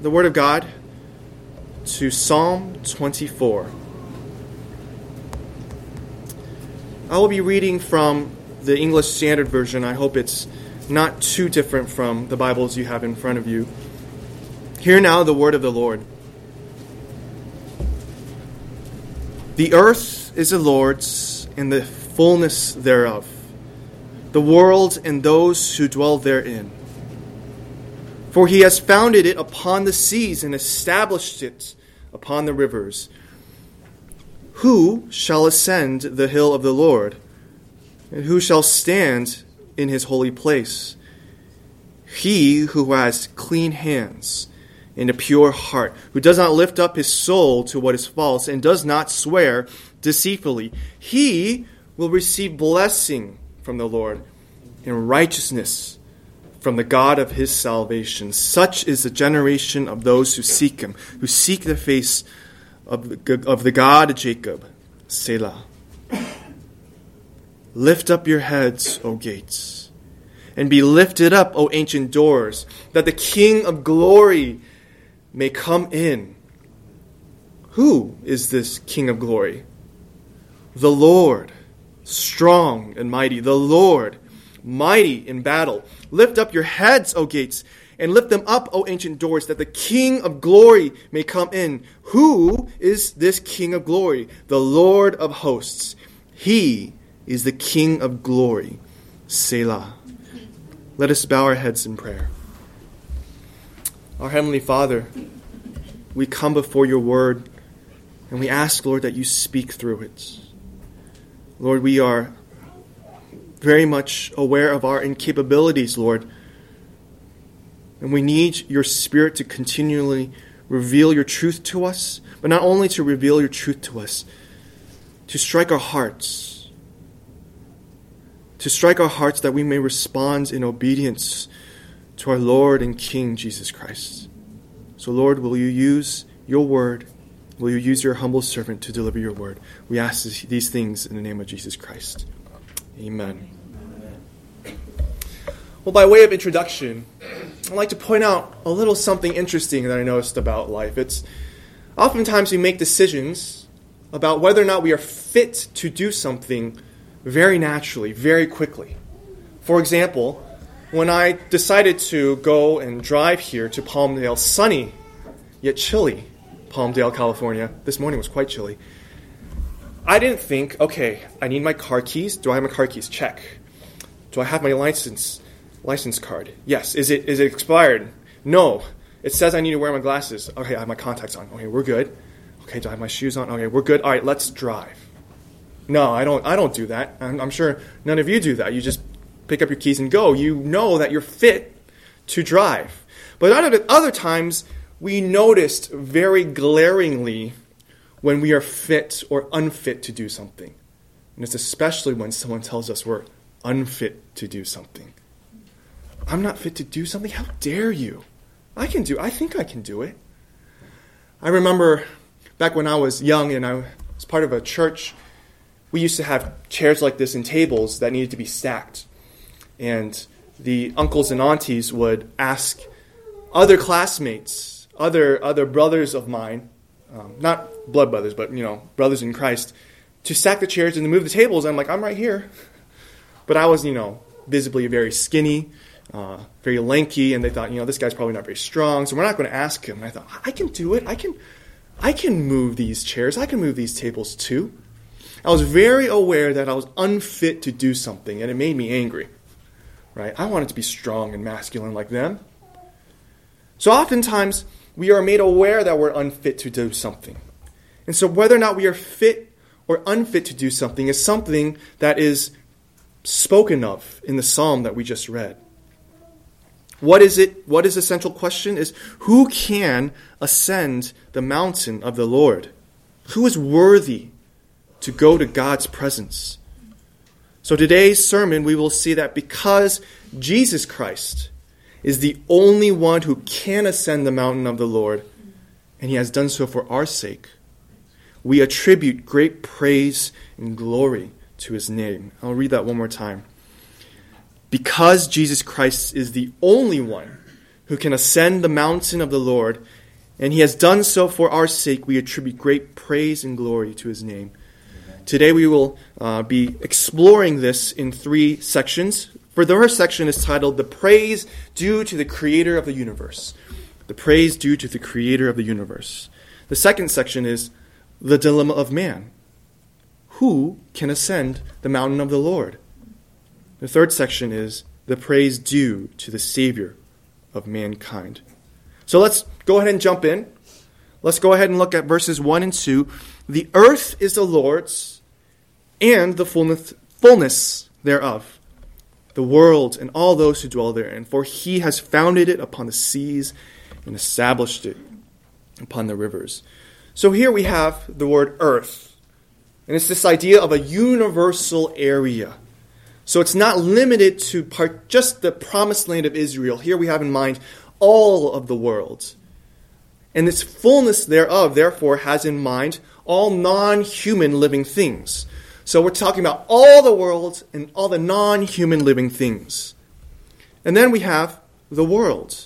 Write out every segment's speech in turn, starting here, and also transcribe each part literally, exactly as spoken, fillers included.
the Word of God to Psalm twenty-four. I will be reading from the English Standard Version. I hope it's not too different from the Bibles you have in front of you. Hear now the word of the Lord. The earth is the Lord's, and the fullness thereof, the world and those who dwell therein. For he has founded it upon the seas and established it upon the rivers. Who shall ascend the hill of the Lord? And who shall stand in his holy place? He who has clean hands and a pure heart, who does not lift up his soul to what is false and does not swear deceitfully, he will receive blessing from the Lord and righteousness from the God of his salvation. Such is the generation of those who seek him, who seek the face of the, of the God of Jacob. Selah. Lift up your heads, O gates, and be lifted up, O ancient doors, that the King of glory may come in. Who is this King of glory? The Lord, strong and mighty, the Lord, mighty in battle. Lift up your heads, O gates, and lift them up, O ancient doors, that the King of glory may come in. Who is this King of glory? The Lord of hosts. He is the King of glory. Selah. Let us bow our heads in prayer. Our Heavenly Father, we come before your word, and we ask, Lord, that you speak through it. Lord, we are very much aware of our incapabilities, Lord. And we need your Spirit to continually reveal your truth to us, but not only to reveal your truth to us, to strike our hearts, to strike our hearts that we may respond in obedience to our Lord and King, Jesus Christ. So, Lord, will you use your word? Will you use your humble servant to deliver your word? We ask these things in the name of Jesus Christ. Amen. Well, by way of introduction, I'd like to point out a little something interesting that I noticed about life. It's oftentimes we make decisions about whether or not we are fit to do something very naturally, very quickly. For example, when I decided to go and drive here to Palmdale, sunny yet chilly Palmdale, California, this morning was quite chilly, I didn't think, okay, I need my car keys. Do I have my car keys? Check. Do I have my license license card? Yes. Is it is it expired? No. It says I need to wear my glasses. Okay, I have my contacts on. Okay, we're good. Okay, do I have my shoes on? Okay, we're good. All right, let's drive. No, I don't I don't do that. I'm, I'm sure none of you do that. You just pick up your keys and go. You know that you're fit to drive. But other, other times, we noticed very glaringly when we are fit or unfit to do something. And it's especially when someone tells us we're unfit to do something. I'm not fit to do something? How dare you? I can do I think I can do it. I remember back when I was young and I was part of a church, we used to have chairs like this and tables that needed to be stacked. And the uncles and aunties would ask other classmates, other other brothers of mine, um, not blood brothers, but, you know, brothers in Christ, to stack the chairs and to move the tables. I'm like, I'm right here. But I was, you know, visibly very skinny, uh, very lanky, and they thought, you know, this guy's probably not very strong, so we're not going to ask him. And I thought, I can do it. I can, I can move these chairs. I can move these tables too. I was very aware that I was unfit to do something, and it made me angry. Right? I wanted to be strong and masculine like them. So oftentimes, we are made aware that we're unfit to do something. And so whether or not we are fit or unfit to do something is something that is spoken of in the psalm that we just read. What is it? What is the central question? Is who can ascend the mountain of the Lord? Who is worthy to go to God's presence? So today's sermon, we will see that because Jesus Christ is the only one who can ascend the mountain of the Lord, and he has done so for our sake, we attribute great praise and glory to his name. I'll read that one more time. Because Jesus Christ is the only one who can ascend the mountain of the Lord, and he has done so for our sake. We attribute great praise and glory to his name. Amen. Today we will uh, be exploring this in three sections. For the first section is titled, The Praise Due to the Creator of the Universe. The praise due to the Creator of the universe. The second section is the dilemma of man. Who can ascend the mountain of the Lord? The third section is the praise due to the Savior of mankind. So let's go ahead and jump in. Let's go ahead and look at verses one and two. The earth is the Lord's, and the fullness, fullness thereof, the world and all those who dwell therein. For he has founded it upon the seas and established it upon the rivers. So here we have the word earth. And it's this idea of a universal area. So it's not limited to part, just the promised land of Israel. Here we have in mind all of the world. And this fullness thereof, therefore, has in mind all non-human living things. So we're talking about all the world and all the non-human living things. And then we have the world.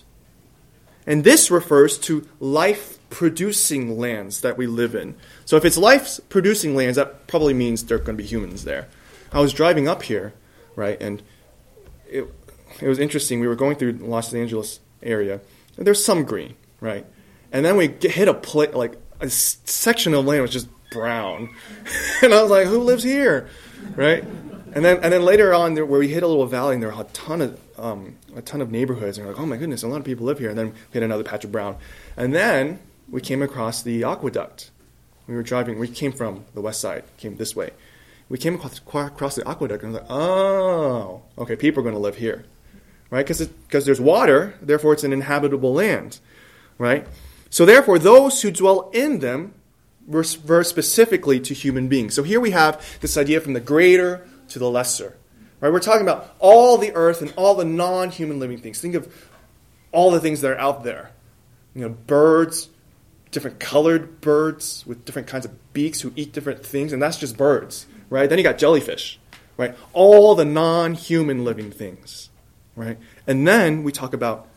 And this refers to life-producing lands that we live in. So if it's life-producing lands, that probably means there are going to be humans there. I was driving up here, right, and it, it was interesting. We were going through the Los Angeles area, and there's some green, right? And then we get, hit a pla- like a section of land was just brown. And I was like, who lives here, right? And then and then later on, there, where we hit a little valley, and there were a ton of um, a ton of neighborhoods, and we're like, oh my goodness, a lot of people live here. And then we hit another patch of brown, and then we came across the aqueduct. We were driving. We came from the west side, came this way. We came across, across the aqueduct, and I was like, oh, okay, people are going to live here, right? Because because there's water, therefore it's an inhabitable land, right? So therefore, those who dwell in them refer specifically to human beings. So here we have this idea from the greater to the lesser. Right? We're talking about all the earth and all the non-human living things. Think of all the things that are out there. You know, birds, different colored birds with different kinds of beaks who eat different things, and that's just birds. Right? Then you got jellyfish. Right? All the non-human living things. Right? And then we talk about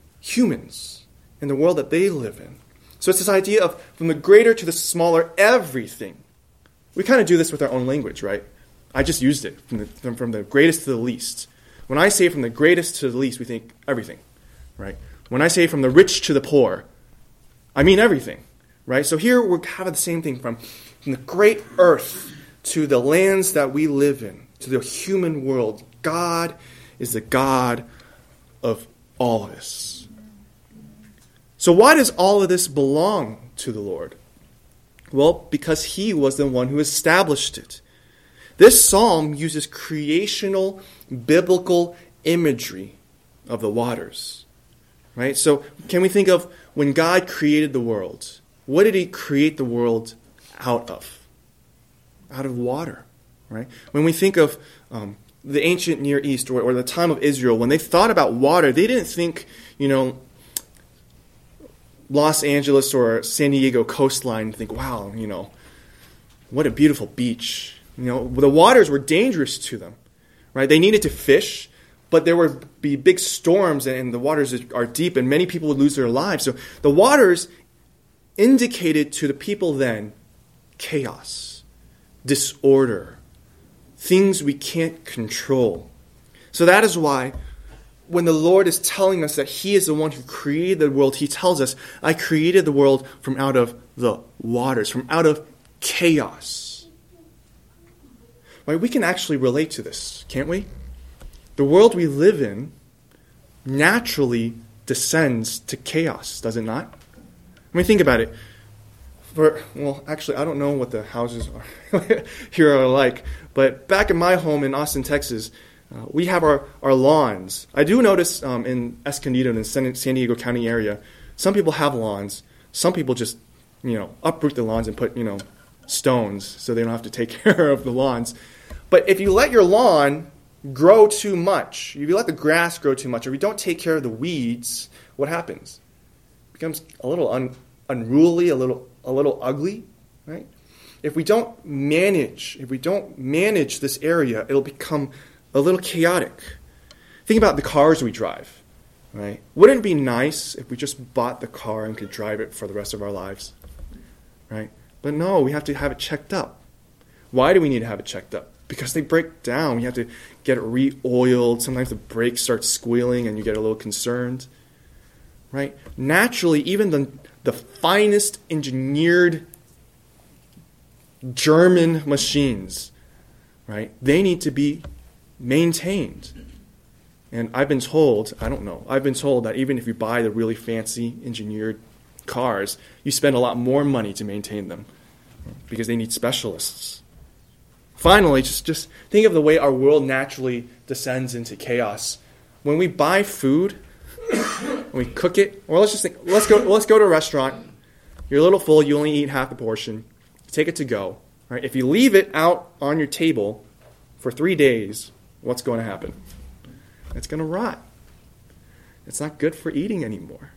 humans and the world that they live in. So it's this idea of from the greater to the smaller, everything. We kind of do this with our own language, right? I just used it, from the, from, from the greatest to the least. When I say from the greatest to the least, we think everything, right? When I say from the rich to the poor, I mean everything, right? So here we're having the same thing from, from the great earth to the lands that we live in, to the human world. God is the God of all of this. So why does all of this belong to the Lord? Well, because he was the one who established it. This psalm uses creational biblical imagery of the waters. Right? So can we think of when God created the world? What did he create the world out of? Out of water. Right? When we think of um, the ancient Near East or, or the time of Israel, when they thought about water, they didn't think, you know, Los Angeles or San Diego coastline, think, wow, you know, what a beautiful beach. You know, the waters were dangerous to them, right? They needed to fish, but there would be big storms and the waters are deep and many people would lose their lives. So the waters indicated to the people then chaos, disorder, things we can't control. So that is why when the Lord is telling us that he is the one who created the world, he tells us, I created the world from out of the waters, from out of chaos. Right? We can actually relate to this, can't we? The world we live in naturally descends to chaos, does it not? I mean, think about it. For, well, actually, I don't know what the houses are here are like, but back in my home in Austin, Texas, Uh, we have our, our lawns. I do notice um, in Escondido, in the San, San Diego County area, some people have lawns. Some people just, you know, uproot the lawns and put, you know, stones so they don't have to take care of the lawns. But if you let your lawn grow too much, if you let the grass grow too much, or if you don't take care of the weeds, what happens? It becomes a little un, unruly, a little a little ugly, right? If we don't manage, if we don't manage this area, it'll become a little chaotic. Think about the cars we drive, right? Wouldn't it be nice if we just bought the car and could drive it for the rest of our lives, right? But no, we have to have it checked up. Why do we need to have it checked up? Because they break down. We have to get it re-oiled. Sometimes the brakes start squealing and you get a little concerned, right? Naturally, even the, the finest engineered German machines, right, they need to be maintained. And I've been told, I don't know, I've been told that even if you buy the really fancy engineered cars, you spend a lot more money to maintain them because they need specialists. Finally, just, just think of the way our world naturally descends into chaos. When we buy food, when we cook it, or let's just think, let's go, let's go to a restaurant. You're a little full, you only eat half the portion. You take it to go. Right? If you leave it out on your table for three days, what's going to happen? It's going to rot. It's not good for eating anymore.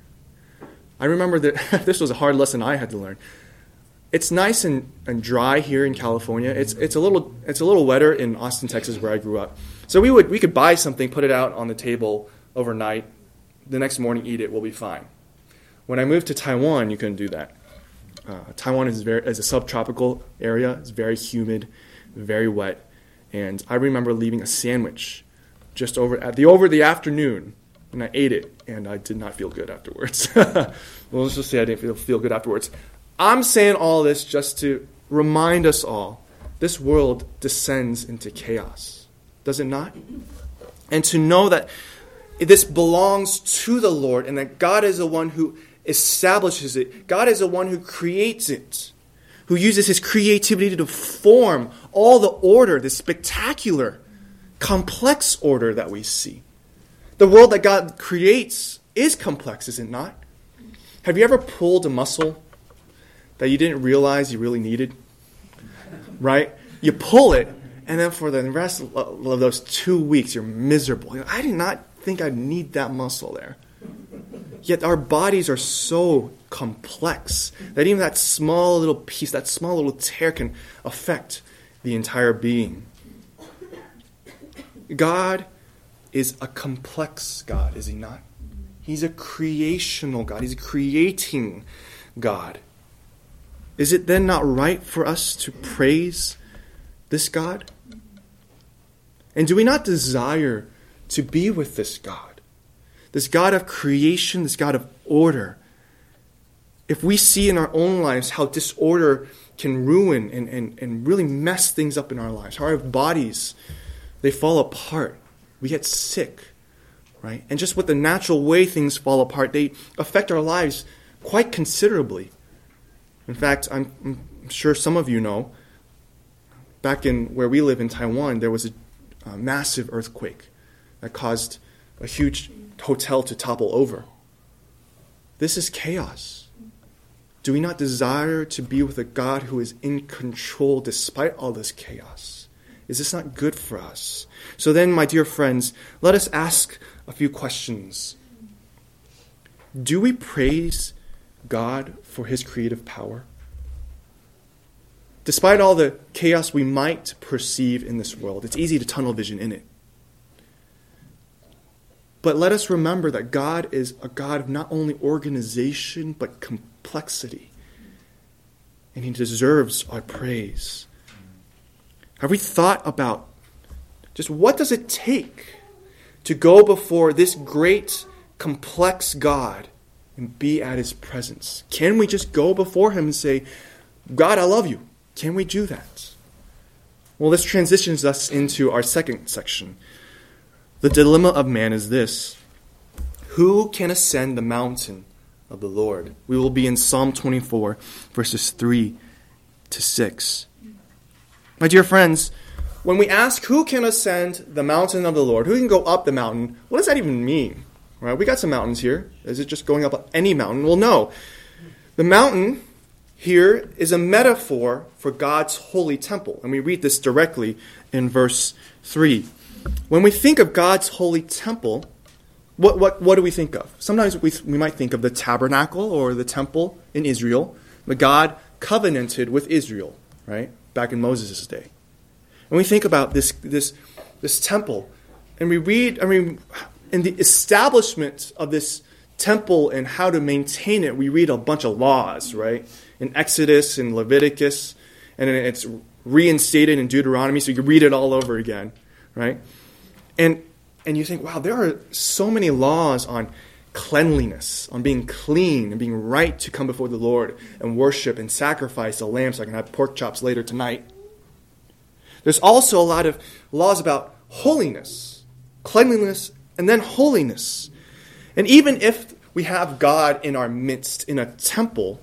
I remember that this was a hard lesson I had to learn. It's nice and, and dry here in California. It's it's a little it's a little wetter in Austin, Texas, where I grew up. So we would we could buy something, put it out on the table overnight. The next morning, eat it. We'll be fine. When I moved to Taiwan, you couldn't do that. Uh, Taiwan is very is a subtropical area. It's very humid, very wet, and I remember leaving a sandwich just over at the over the afternoon, and I ate it, and I did not feel good afterwards. Well, let's just say I didn't feel feel good afterwards. I'm saying all this just to remind us all, this world descends into chaos, does it not? And to know that this belongs to the Lord, and that God is the one who establishes it. God is the one who creates it, who uses his creativity to form all the order, this spectacular, complex order that we see. The world that God creates is complex, is it not? Have you ever pulled a muscle that you didn't realize you really needed? Right? You pull it, and then for the rest of those two weeks, you're miserable. You're like, I did not think I'd need that muscle there. Yet our bodies are so complex that even that small little piece, that small little tear can affect the entire being. God is a complex God, is he not? He's a creational God. He's a creating God. Is it then not right for us to praise this God? And do we not desire to be with this God? This God of creation, this God of order. If we see in our own lives how disorder can ruin and, and, and really mess things up in our lives, how our bodies, they fall apart. We get sick, right? And just with the natural way things fall apart, they affect our lives quite considerably. In fact, I'm, I'm sure some of you know, back in where we live in Taiwan, there was a, a massive earthquake that caused a huge hotel to topple over. This is chaos. Do we not desire to be with a God who is in control despite all this chaos? Is this not good for us? So then, my dear friends, let us ask a few questions. Do we praise God for his creative power? Despite all the chaos we might perceive in this world, it's easy to tunnel vision in it. But let us remember that God is a God of not only organization, but complexity. And he deserves our praise. Have we thought about just what does it take to go before this great, complex God and be at his presence? Can we just go before him and say, God, I love you? Can we do that? Well, this transitions us into our second section. The dilemma of man is this: who can ascend the mountain of the Lord? We will be in Psalm twenty-four, verses three to six. My dear friends, when we ask who can ascend the mountain of the Lord, who can go up the mountain, what does that even mean? Right? We got some mountains here. Is it just going up any mountain? Well, no. The mountain here is a metaphor for God's holy temple. And we read this directly in verse three. When we think of God's holy temple, what, what, what do we think of? Sometimes we, we might think of the tabernacle or the temple in Israel. But God covenanted with Israel, right, back in Moses' day. And we think about this, this, this temple, and we read, I mean, in the establishment of this temple and how to maintain it, we read a bunch of laws, right? In Exodus and Leviticus, and then it's reinstated in Deuteronomy, so you can read it all over again, right? And and you think, wow, there are so many laws on cleanliness, on being clean and being right to come before the Lord and worship and sacrifice a lamb so I can have pork chops later tonight. There's also a lot of laws about holiness, cleanliness, and then holiness. And even if we have God in our midst in a temple,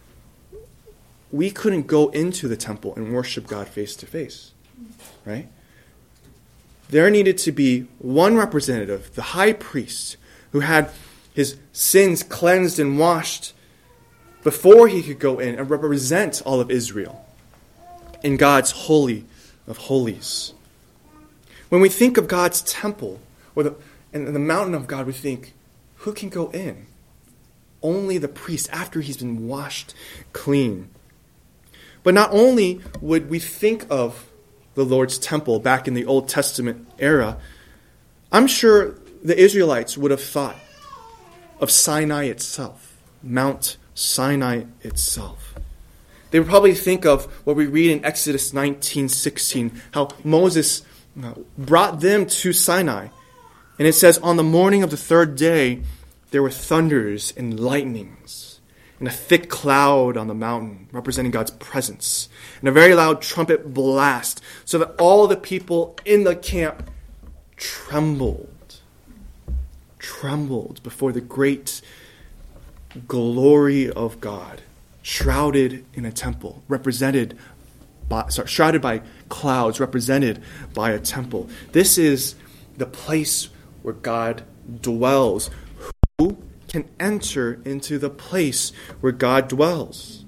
we couldn't go into the temple and worship God face to face, right? There needed to be one representative, the high priest, who had his sins cleansed and washed before he could go in and represent all of Israel in God's holy of holies. When we think of God's temple or the, and the mountain of God, we think, who can go in? Only the priest after he's been washed clean. But not only would we think of the Lord's temple back in the Old Testament era, I'm sure the Israelites would have thought of Sinai itself, Mount Sinai itself. They would probably think of what we read in Exodus nineteen sixteen, how Moses brought them to Sinai. And it says, on the morning of the third day, there were thunders and lightnings, and a thick cloud on the mountain, representing God's presence, and a very loud trumpet blast, so that all the people in the camp trembled, trembled before the great glory of God, shrouded in a temple, represented by, sorry, shrouded by clouds, represented by a temple. This is the place where God dwells. Who can enter into the place where God dwells?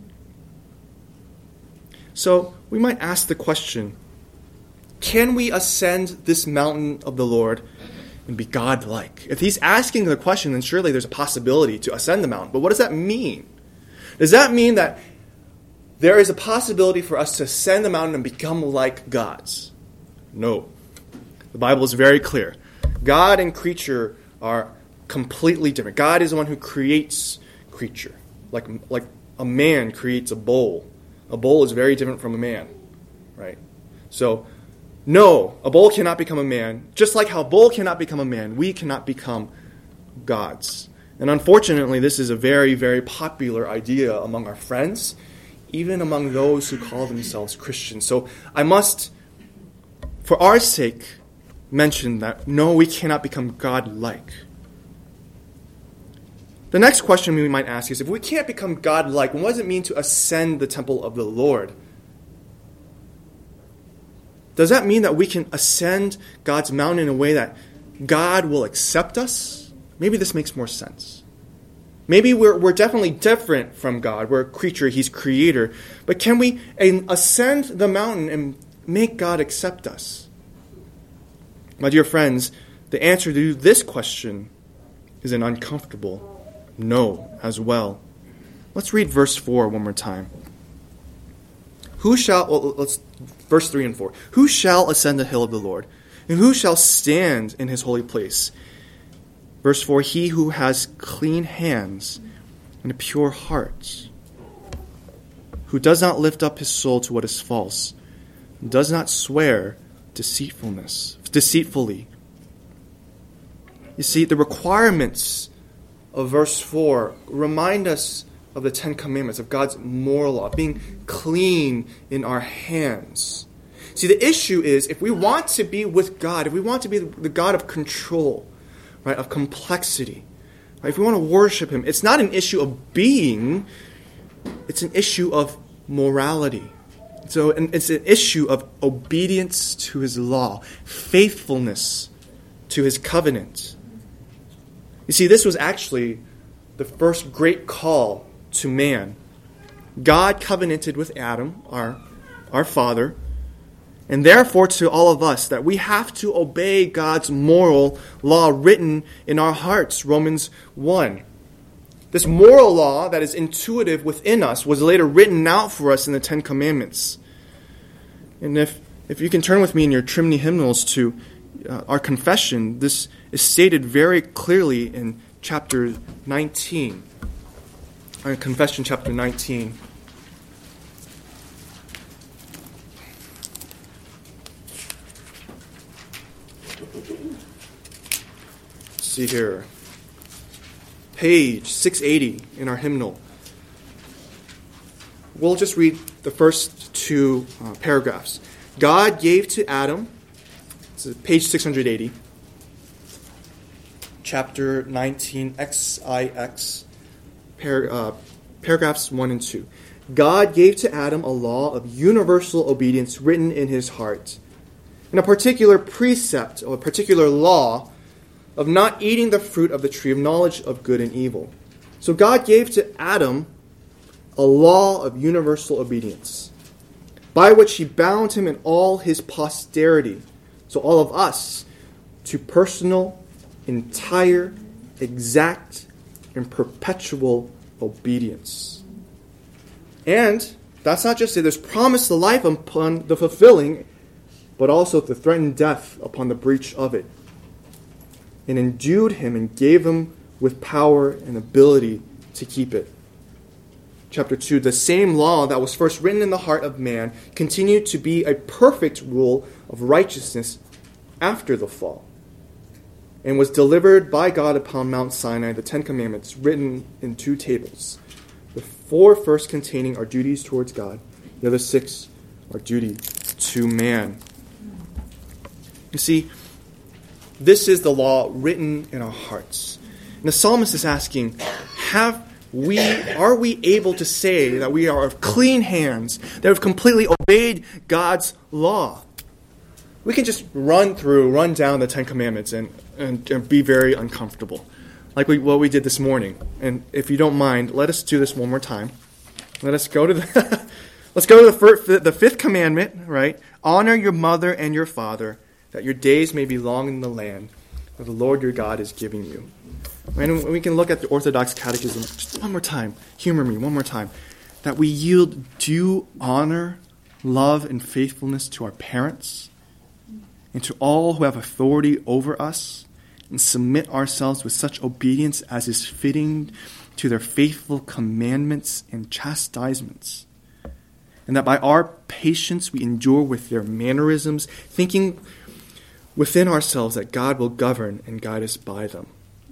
So we might ask the question, can we ascend this mountain of the Lord and be God-like? If he's asking the question, then surely there's a possibility to ascend the mountain. But what does that mean? Does that mean that there is a possibility for us to ascend the mountain and become like gods? No. The Bible is very clear. God and creature are completely different. God is the one who creates creature. Like, like a man creates a bull. A bull is very different from a man, right? So, no, a bull cannot become a man. Just like how a bull cannot become a man, we cannot become gods. And unfortunately, this is a very, very popular idea among our friends, even among those who call themselves Christians. So I must, for our sake, mention that no, we cannot become God-like. The next question we might ask is, if we can't become God-like, what does it mean to ascend the temple of the Lord? Does that mean that we can ascend God's mountain in a way that God will accept us? Maybe this makes more sense. Maybe we're, we're definitely different from God. We're a creature, he's creator. But can we ascend the mountain and make God accept us? My dear friends, the answer to this question is an uncomfortable no as well. Let's read verse four one more time. Who shall, well, let's, verse three and four. Who shall ascend the hill of the Lord? And who shall stand in his holy place? Verse four, he who has clean hands and a pure heart, who does not lift up his soul to what is false, does not swear deceitfulness, deceitfully. You see, the requirements of verse four remind us of the Ten Commandments, of God's moral law, being clean in our hands. See, the issue is, if we want to be with God, if we want to be the God of control, right, of complexity, right, if we want to worship him, it's not an issue of being, it's an issue of morality. So it's an issue of obedience to his law, faithfulness to his covenant. You see, this was actually the first great call to man. God covenanted with Adam, our, our father, and therefore to all of us that we have to obey God's moral law written in our hearts, Romans one. This moral law that is intuitive within us was later written out for us in the Ten Commandments. And if, if you can turn with me in your Trimney hymnals to uh, our confession, this is stated very clearly in chapter nineteen, or in Confession chapter nineteen. Let's see here. Page six eighty in our hymnal. We'll just read the first two uh, paragraphs. God gave to Adam, this is page six eighty, chapter nineteen, X I X, par, uh, paragraphs one and two. God gave to Adam a law of universal obedience written in his heart, and a particular precept or a particular law of not eating the fruit of the tree of knowledge of good and evil. So God gave to Adam a law of universal obedience, by which he bound him and all his posterity, so all of us, to personal, entire, exact, and perpetual obedience. And that's not just it. There's promised the life upon the fulfilling, but also the threatened death upon the breach of it. And endued him and gave him with power and ability to keep it. Chapter two, the same law that was first written in the heart of man continued to be a perfect rule of righteousness after the fall, and was delivered by God upon Mount Sinai, the Ten Commandments, written in two tables. The four first containing our duties towards God, the other six are duty to man. You see, this is the law written in our hearts. And the psalmist is asking, have we, are we able to say that we are of clean hands, that have completely obeyed God's law? We can just run through, run down the Ten Commandments and, and, and be very uncomfortable, like we, what we did this morning. And if you don't mind, let us do this one more time. Let us go to the let's go to the, first, the fifth commandment, right? Honor your mother and your father, that your days may be long in the land that the Lord your God is giving you. And we can look at the Orthodox Catechism just one more time. Humor me one more time. That we yield due honor, love, and faithfulness to our parents and to all who have authority over us, and submit ourselves with such obedience as is fitting to their faithful commandments and chastisements. And that by our patience we endure with their mannerisms, thinking within ourselves that God will govern and guide us by them.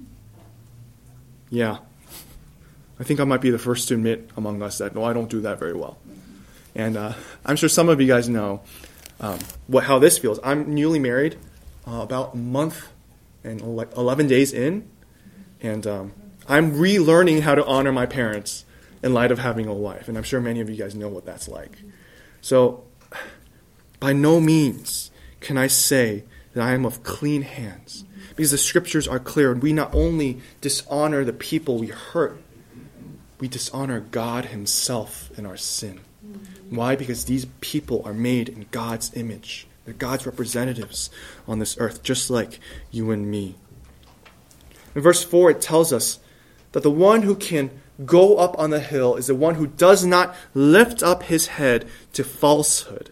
Yeah, I think I might be the first to admit among us that, no, I don't do that very well. And uh, I'm sure some of you guys know um, what how this feels. I'm newly married, uh, about a month and eleven days in, and um, I'm relearning how to honor my parents in light of having a wife. And I'm sure many of you guys know what that's like. So, by no means can I say that I am of clean hands, because the scriptures are clear, and we not only dishonor the people we hurt, we dishonor God himself in our sin. Why? Because these people are made in God's image. They're God's representatives on this earth, just like you and me. In verse four, it tells us that the one who can go up on the hill is the one who does not lift up his head to falsehood.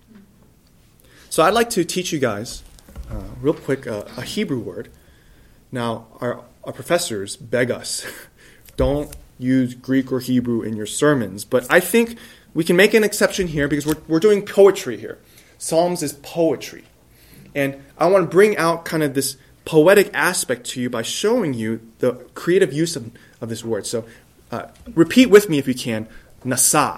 So I'd like to teach you guys Uh, real quick, uh, a Hebrew word. Now, our, our professors beg us, don't use Greek or Hebrew in your sermons. But I think we can make an exception here because we're, we're doing poetry here. Psalms is poetry. And I want to bring out kind of this poetic aspect to you by showing you the creative use of, of this word. So uh, repeat with me if you can. Nasa.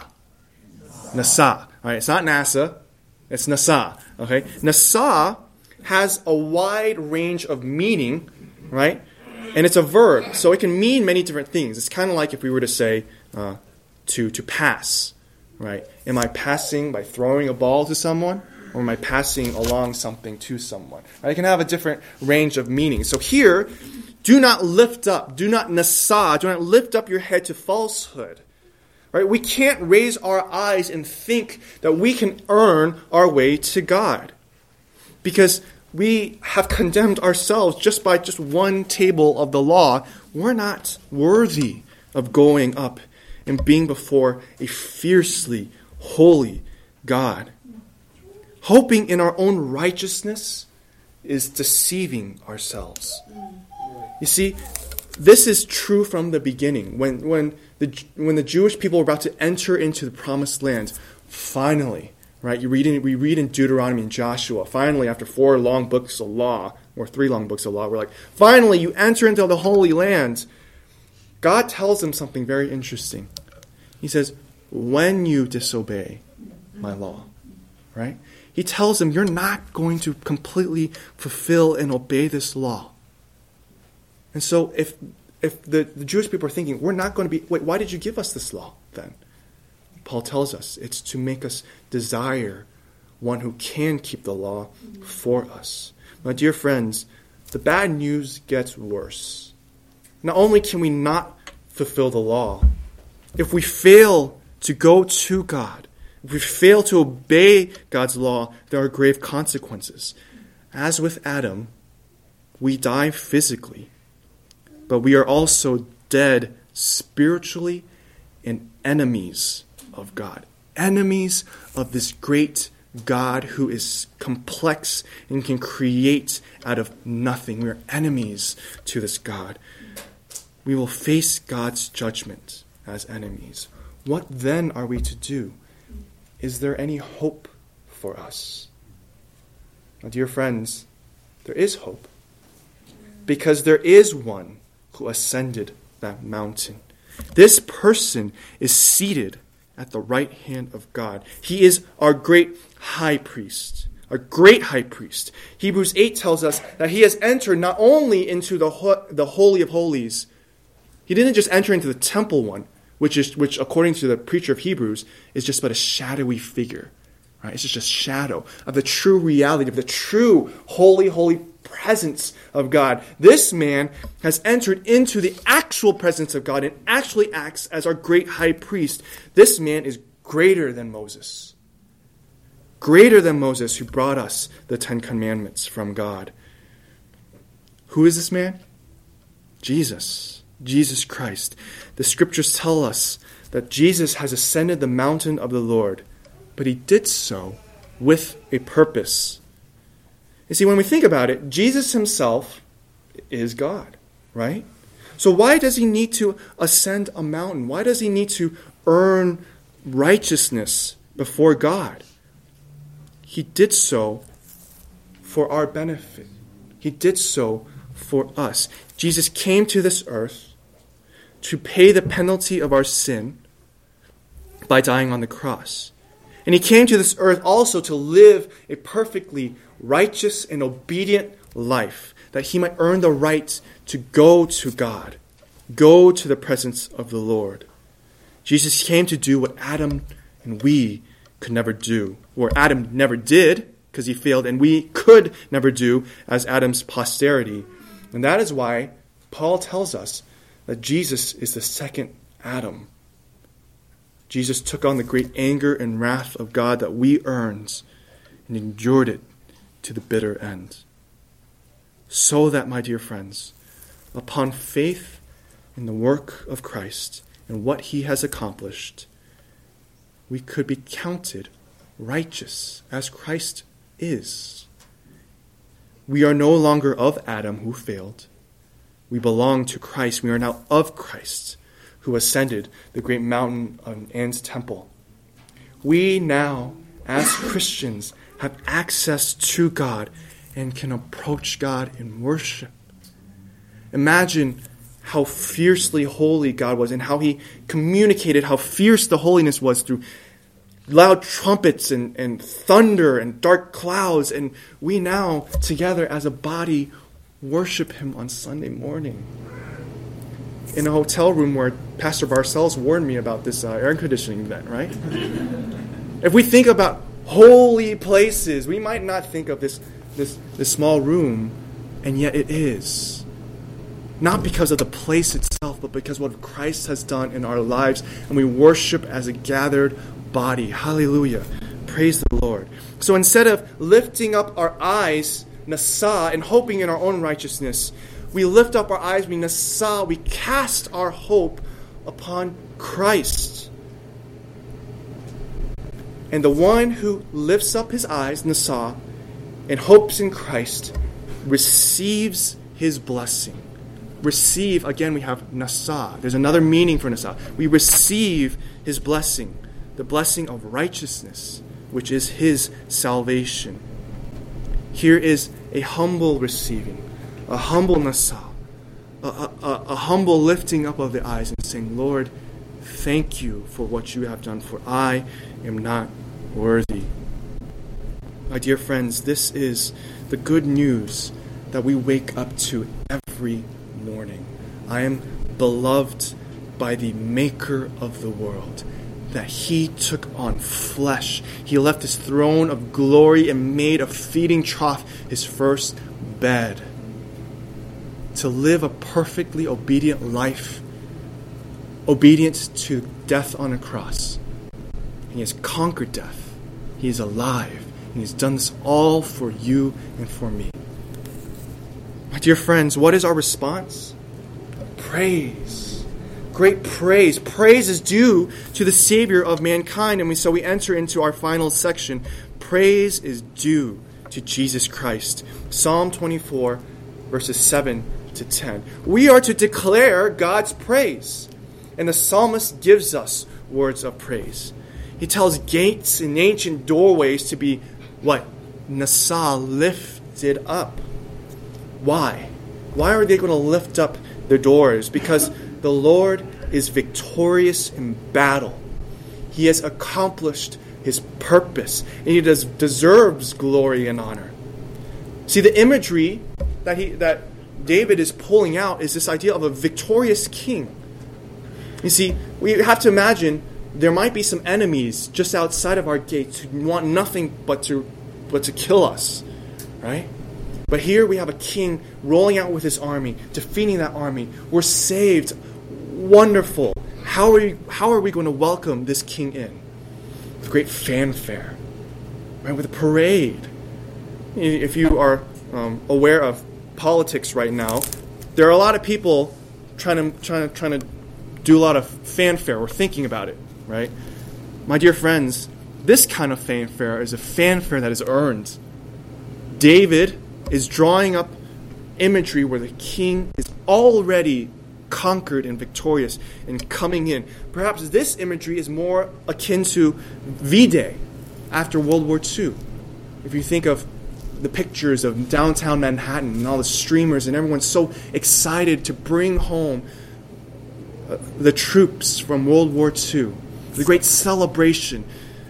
Nasa. All right, it's not NASA. It's Nasa. Okay? Nasa has a wide range of meaning, right? And it's a verb, so it can mean many different things. It's kind of like if we were to say uh, to to pass, right? Am I passing by throwing a ball to someone, or am I passing along something to someone? Right? It can have a different range of meaning. So here, do not lift up, do not nasa, do not lift up your head to falsehood. Right? We can't raise our eyes and think that we can earn our way to God, because we have condemned ourselves just by just one table of the law. We're not worthy of going up and being before a fiercely holy God. Hoping in our own righteousness is deceiving ourselves. You see, this is true from the beginning. When when the when the Jewish people were about to enter into the promised land, finally, right? You read in, we read in Deuteronomy and Joshua, finally, after four long books of law, or three long books of law, we're like, finally, you enter into the Holy Land. God tells them something very interesting. He says, when you disobey my law, right? He tells them, you're not going to completely fulfill and obey this law. And so if if the, the Jewish people are thinking, we're not going to be, wait, why did you give us this law then? Paul tells us it's to make us desire one who can keep the law for us. My dear friends, the bad news gets worse. Not only can we not fulfill the law, if we fail to go to God, if we fail to obey God's law, there are grave consequences. As with Adam, we die physically, but we are also dead spiritually and enemies of God. Enemies of this great God who is complex and can create out of nothing. We are enemies to this God. We will face God's judgment as enemies. What then are we to do? Is there any hope for us? My dear friends, there is hope. Because there is one who ascended that mountain. This person is seated at the right hand of God. He is our great high priest. Our great high priest. Hebrews eight tells us that he has entered not only into the, ho- the Holy of Holies. He didn't just enter into the temple one, which is which according to the preacher of Hebrews is just but a shadowy figure. Right? It's just a shadow of the true reality, of the true holy, holy presence of God. This man has entered into the actual presence of God and actually acts as our great high priest. This man is greater than Moses. Greater than Moses, who brought us the Ten Commandments from God. Who is this man? Jesus. Jesus Christ. The scriptures tell us that Jesus has ascended the mountain of the Lord, but he did so with a purpose. You see, when we think about it, Jesus himself is God, right? So why does he need to ascend a mountain? Why does he need to earn righteousness before God? He did so for our benefit. He did so for us. Jesus came to this earth to pay the penalty of our sin by dying on the cross. And he came to this earth also to live a perfectly righteous and obedient life, that he might earn the right to go to God, go to the presence of the Lord. Jesus came to do what Adam and we could never do, or Adam never did because he failed, and we could never do as Adam's posterity. And that is why Paul tells us that Jesus is the second Adam. Jesus took on the great anger and wrath of God that we earned and endured it to the bitter end. So that, my dear friends, upon faith in the work of Christ and what he has accomplished, we could be counted righteous as Christ is. We are no longer of Adam who failed. We belong to Christ. We are now of Christ, who ascended the great mountain of Anne's temple. We now, as Christians, have access to God and can approach God in worship. Imagine how fiercely holy God was and how he communicated how fierce the holiness was through loud trumpets and, and thunder and dark clouds. And we now, together as a body, worship him on Sunday morning. In a hotel room where Pastor Barcells warned me about this uh, air conditioning event, right? If we think about holy places, we might not think of this, this, this small room, and yet it is. Not because of the place itself, but because of what Christ has done in our lives, and we worship as a gathered body. Hallelujah. Praise the Lord. So instead of lifting up our eyes, nasa, and hoping in our own righteousness, we lift up our eyes, we nasa, we cast our hope upon Christ. And the one who lifts up his eyes, nasa, and hopes in Christ, receives his blessing. Receive, again, we have nasa. There's another meaning for nasa. We receive his blessing, the blessing of righteousness, which is his salvation. Here is a humble receiving, a humble nasa, a, a, a, a humble lifting up of the eyes and saying, Lord, thank you for what you have done, for I am not worthy. My dear friends, this is the good news that we wake up to every morning. I am beloved by the Maker of the world, that he took on flesh. He left his throne of glory and made a feeding trough his first bed to live a perfectly obedient life, obedient to death on a cross. He has conquered death. He is alive. And he's done this all for you and for me. My dear friends, what is our response? Praise. Great praise. Praise is due to the Savior of mankind. And we, so we enter into our final section. Praise is due to Jesus Christ. Psalm twenty-four, verses seven to ten. We are to declare God's praise. And the psalmist gives us words of praise. He tells gates and ancient doorways to be what? Nasa, lifted up. Why? Why are they going to lift up their doors? Because the Lord is victorious in battle. He has accomplished his purpose, and he does, deserves glory and honor. See, the imagery that he that David is pulling out is this idea of a victorious king. You see, we have to imagine there might be some enemies just outside of our gates who want nothing but to but to kill us, right? But here we have a king rolling out with his army, defeating that army. We're saved. Wonderful. How are we, how are we going to welcome this king in? With great fanfare, right? With a parade. If you are um, aware of politics right now, there are a lot of people trying to trying to trying to do a lot of fanfare. We're thinking about it, right? My dear friends, this kind of fanfare is a fanfare that is earned. David is drawing up imagery where the king is already conquered and victorious and coming in. Perhaps this imagery is more akin to V-Day after World War Two. If you think of the pictures of downtown Manhattan and all the streamers and everyone's so excited to bring home uh, the troops from World War Two, the great celebration.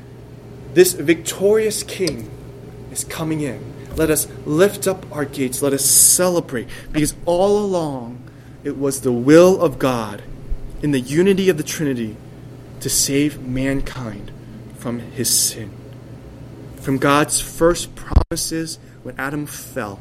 This victorious king is coming in. Let us lift up our gates. Let us celebrate. Because all along, it was the will of God in the unity of the Trinity to save mankind from his sin. From God's first promises when Adam fell,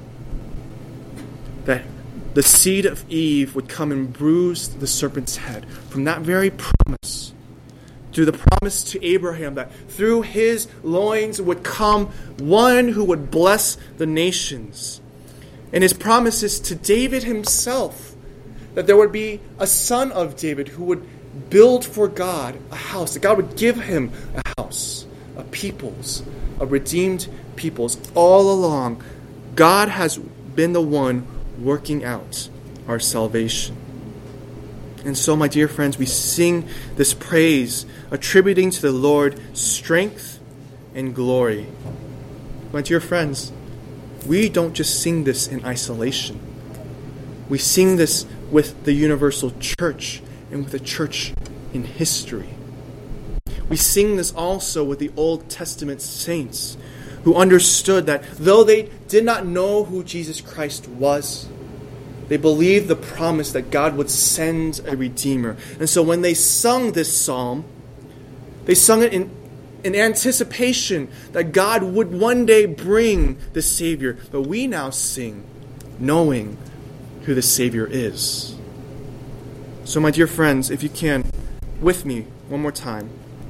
that the seed of Eve would come and bruise the serpent's head. From that very promise, to the promise to Abraham that through his loins would come one who would bless the nations. And his promises to David himself, that there would be a son of David who would build for God a house, that God would give him a house, a peoples, a redeemed peoples. All along, God has been the one working out our salvation. And so, my dear friends, we sing this praise, attributing to the Lord strength and glory. My dear friends, we don't just sing this in isolation. We sing this with the universal church and with the church in history. We sing this also with the Old Testament saints who understood that though they did not know who Jesus Christ was, they believed the promise that God would send a Redeemer. And so when they sung this psalm, they sung it in, in anticipation that God would one day bring the Savior. But we now sing knowing who the Savior is. So my dear friends, if you can, with me one more time,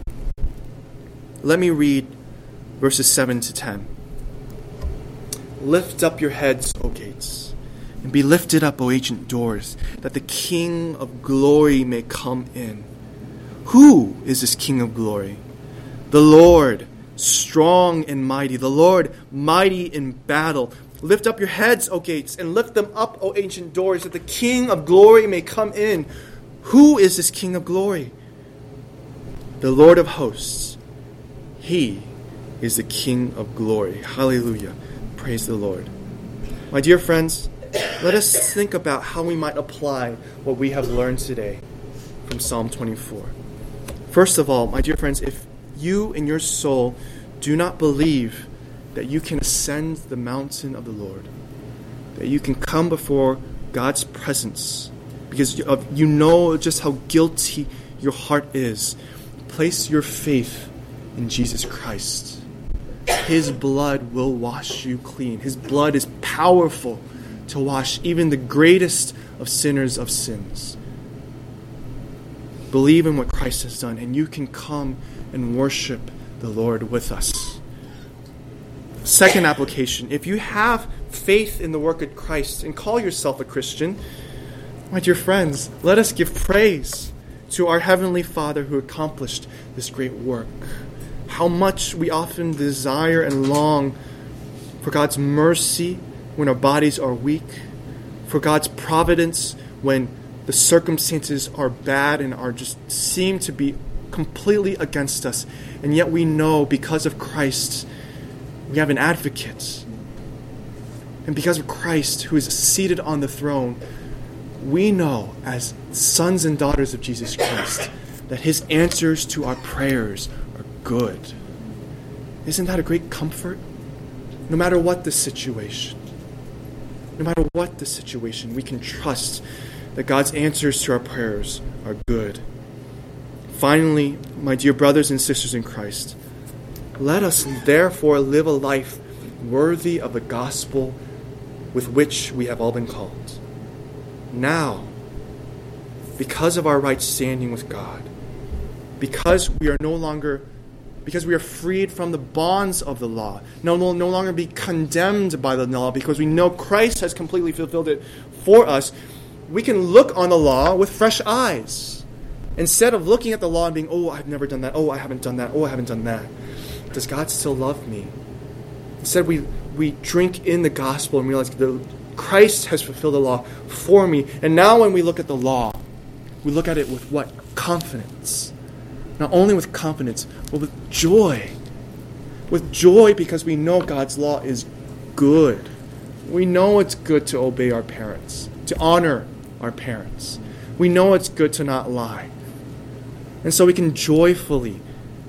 let me read verses seven to ten. Lift up your heads, O gates, and be lifted up, O ancient doors, that the King of glory may come in. Who is this King of glory? The Lord, strong and mighty, the Lord mighty in battle. Lift up your heads, O gates, and lift them up, O ancient doors, that the King of glory may come in. Who is this King of glory? The Lord of hosts. He is the King of glory. Hallelujah. Praise the Lord. My dear friends, let us think about how we might apply what we have learned today from Psalm twenty-four. First of all, my dear friends, if you in your soul do not believe that you can ascend the mountain of the Lord, that you can come before God's presence because you know just how guilty your heart is, place your faith in Jesus Christ. His blood will wash you clean. His blood is powerful to wash even the greatest of sinners of sins. Believe in what Christ has done, and you can come and worship the Lord with us. Second application, if you have faith in the work of Christ and call yourself a Christian, my dear friends, let us give praise to our Heavenly Father who accomplished this great work. How much we often desire and long for God's mercy when our bodies are weak, for God's providence when the circumstances are bad and are just seem to be completely against us. And yet we know because of Christ, we have an advocate. And because of Christ, who is seated on the throne, we know as sons and daughters of Jesus Christ that his answers to our prayers are good. Isn't that a great comfort? No matter what the situation, no matter what the situation, we can trust that God's answers to our prayers are good. Finally, my dear brothers and sisters in Christ, let us therefore live a life worthy of the gospel with which we have all been called. Now, because of our right standing with God, because we are no longer, because we are freed from the bonds of the law, no, no, no longer be condemned by the law, because we know Christ has completely fulfilled it for us, we can look on the law with fresh eyes. Instead of looking at the law and being, oh, I've never done that, oh, I haven't done that, oh, I haven't done that. Does God still love me? Instead, we, we drink in the gospel and realize that Christ has fulfilled the law for me. And now when we look at the law, we look at it with what? Confidence. Not only with confidence, but with joy. With joy because we know God's law is good. We know it's good to obey our parents, to honor our parents. We know it's good to not lie. And so we can joyfully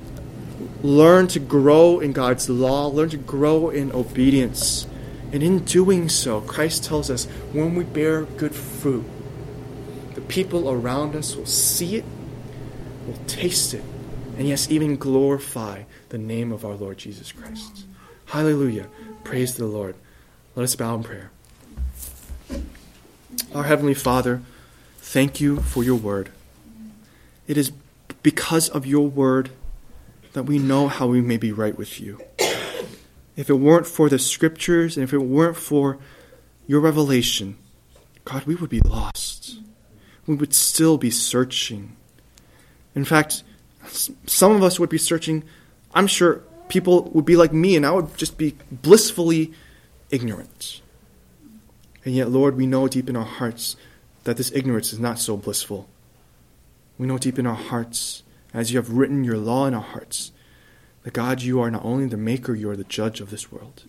learn to grow in God's law, learn to grow in obedience. And in doing so, Christ tells us when we bear good fruit, the people around us will see it, will taste it, and yes, even glorify the name of our Lord Jesus Christ. Hallelujah. Praise the Lord. Let us bow in prayer. Our Heavenly Father, thank you for your word. It is because of your word that we know how we may be right with you. If it weren't for the scriptures, and if it weren't for your revelation, God, we would be lost. We would still be searching. In fact, some of us would be searching. I'm sure people would be like me, and I would just be blissfully ignorant. And yet, Lord, we know deep in our hearts that this ignorance is not so blissful. We know deep in our hearts, as you have written your law in our hearts, that God, you are not only the maker, you are the judge of this world.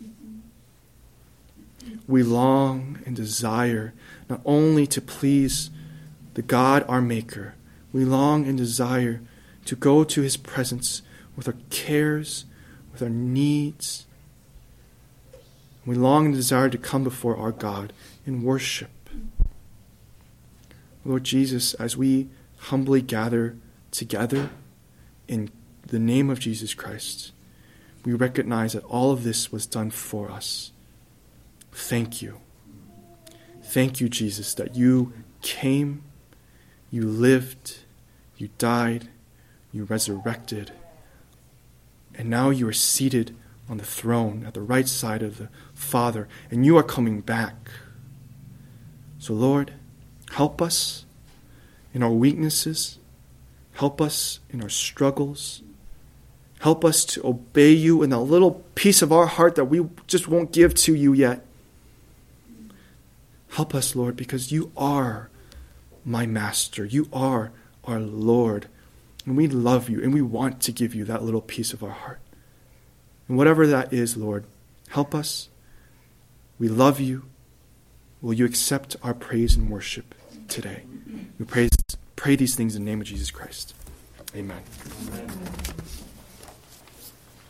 We long and desire not only to please the God, our maker, we long and desire to go to his presence with our cares, with our needs. We long and desire to come before our God in worship. Lord Jesus, as we humbly gather together in the name of Jesus Christ, we recognize that all of this was done for us. Thank you. Thank you, Jesus, that you came, you lived, you died, you resurrected, and now you are seated on the throne at the right side of the Father, and you are coming back. So, Lord, help us in our weaknesses. Help us in our struggles. Help us to obey you in that little piece of our heart that we just won't give to you yet. Help us, Lord, because you are my master. You are our Lord. And we love you, and we want to give you that little piece of our heart. And whatever that is, Lord, help us. We love you. Will you accept our praise and worship today? We praise, pray these things in the name of Jesus Christ. Amen. Amen.